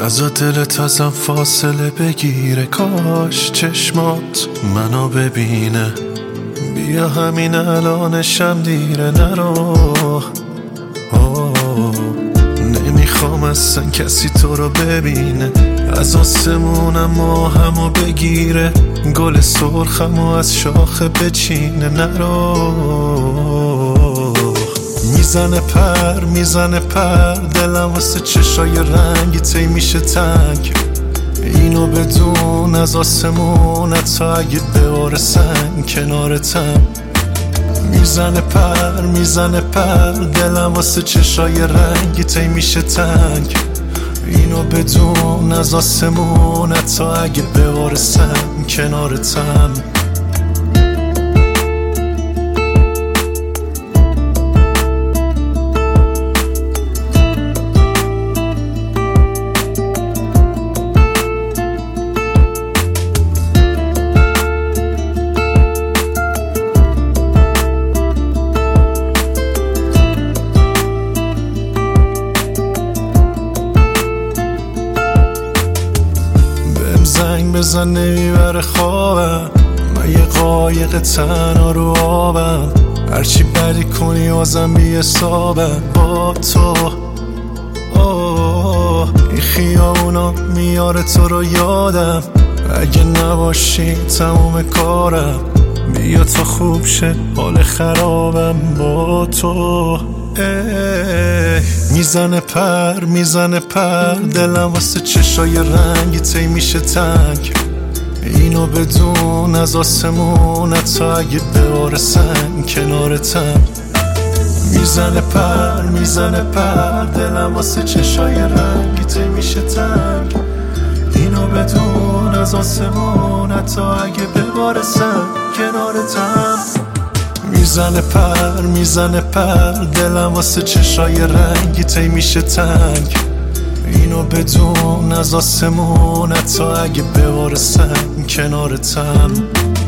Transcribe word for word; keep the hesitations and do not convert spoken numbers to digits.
نزا دلت ازم فاصله بگیره، کاش چشمات منو ببینه. بیا همین الانشم دیره، نرو. نمیخوام اصلا کسی تو رو ببینه. از آسمونم ماهمو بگیره، گل سرخمو از شاخه بچینه، نرو. میزنه پر میزنه پر دلم واسه چشای رنگی تی میشه تنگ. اینو بدون از آسمونت تا اگه بباره سنگ کنارتم. میزنه پر میزنه پر دلم واسه چشای رنگی تی میشه تنگ. اینو بدون از آسمونت تا اگه بباره سنگ کنارتم. زنگ بزن نمیبره خوابم، من یه قایق تنها رو آبم. هرچی بدی کنی بازم بی حسابم با تو. اوه این خیابونا میاره تو رو یادم، اگه نباشی تموم کارم. بیا تا خوب شه حال خرابم با تو. میزنه پر میزنه پر دلم واسه چشای رنگی تی میشه تنگ. اینو بدون از آسمونت تا اگه بباره سنگ کنارتم. میزنه پر میزنه پر دلم واسه چشای رنگی تی میشه تنگ. اینو بدون از آسمونت تا اگه بباره سنگ کنارتم. میزنه پر میزنه پر دلم واسه چشای رنگی تی میشه تنگ. اینو بدون از آسمونت تا اگه بباره سنگ کنارتم.